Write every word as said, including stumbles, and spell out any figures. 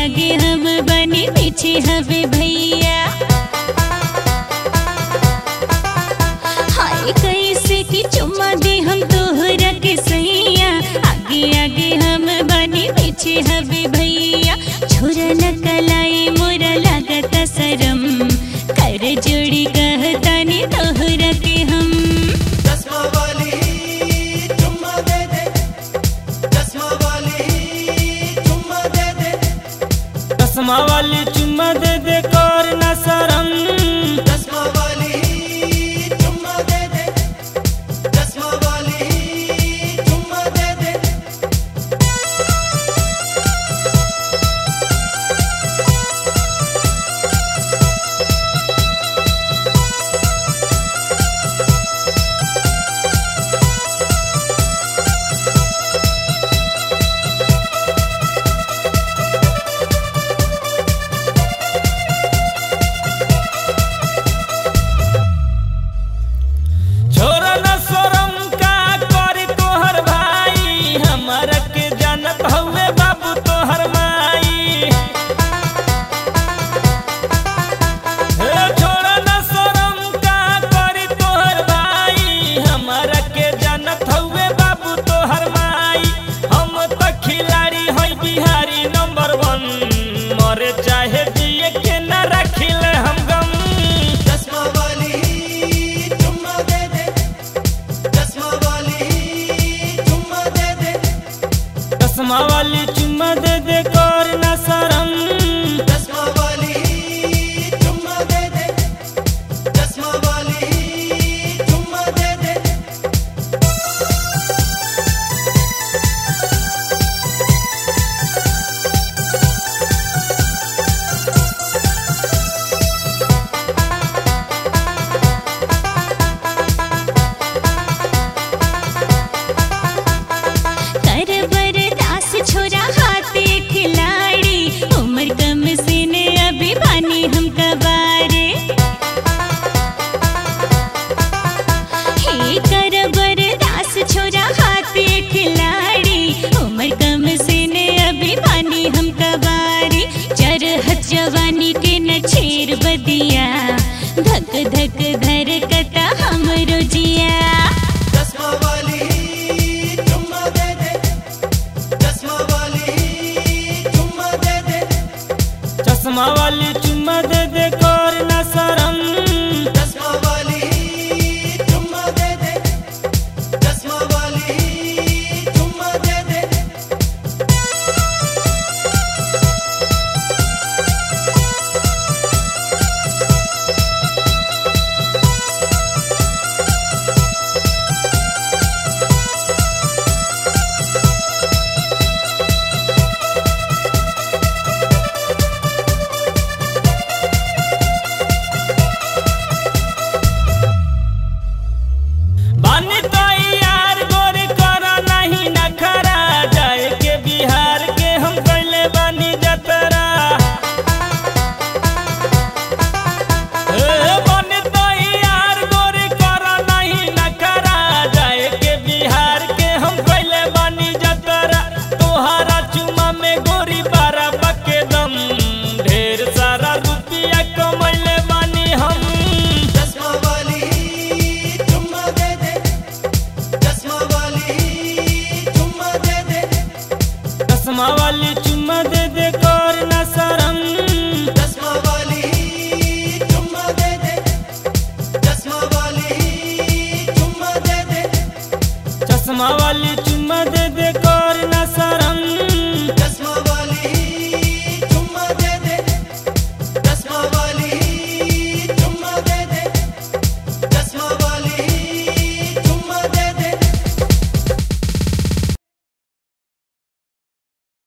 आगे हम बने पीछे हवे भैया। हाय कैसे की चुम्मा दे हम तोहरा के सैया, आगे आगे हम बने पीछे हवे भैया। छोरा न कलाई मोरा लागत शरम, कर जोड़ी कहतानी तोहरा के हम। चश्मा वाली चुम्मा दे दे, चश्मा वाली चुम्मा दे दे, चश्मा वाली चुम्मा दे दे कर ना शरम। चश्मा वाली चुम्मा दे दे, चश्मा वाली चुम्मा दे दे। छोरा ना शरम का करी तोहर भाई, हमरा के जानत हउए बाबू तोहर माई। हे छोरा ना शरम का करी तोहर भाई, हमरा के जानत हउए बाबू तोहर माई। हम त खिलाड़ी हई बिहारी नंबर वन, मरे चाहे जिए के ना रखिले हम गम। चश्मा वाली चुम्मा दे दे, चश्मा वाली चुम्मा दे दे, चश्मा वाली चुम्मा दे दे कर ना शरम। चश्मा वाली चुम्मा दे दे, चश्मा वाली चुम्मा दे दे। कर बरदास छोरा हाथे खिलाड़ी, उम्र कम से ने अभी बानी हम कबारे। हे कर बरदास छोरा हाथे खिलाड़ी, उम्र कम से ने अभी बानी हम कबारे। चरहत जवानी के न छेर बदिया, धक धक धरकता हमरो जिया। चश्मा वाली चुम्मा दे दे, चश्मा वाली चुम्मा दे दे, चश्मा वाली चुम्मा दे दे कर ना शरम। चश्मा वाली चुम्मा दे दे, चश्मा वाली चुम्मा दे दे। बानी तैयार गोरी करा नहीं नखरा, जाए के बिहार के हम कैले बानी जतरा। हे बानी तैयार गोरी करा नहीं नखरा, जाए के बिहार के हम कैले बानी जतरा। तोहरा चुमा में गोरी बारा बके दम, ढेर सारा रुपया कमैले बानी हम। चश्मा वाली चुम्मा दे दे, चश्मा वाली चुम्मा दे दे, चश्मा वाली चुम्मा दे दे कर ना शरम। चश्मा वाली चुम्मा दे दे, चश्मा वाली चुम्मा दे दे। चश्मा वाली